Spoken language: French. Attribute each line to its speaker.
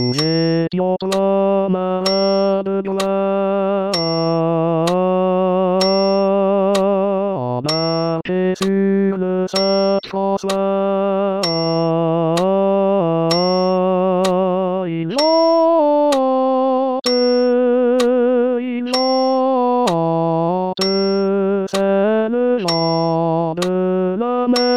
Speaker 1: J'ai la malade de la marché sur le cette chose-là. Il chante, c'est le chant de la mer.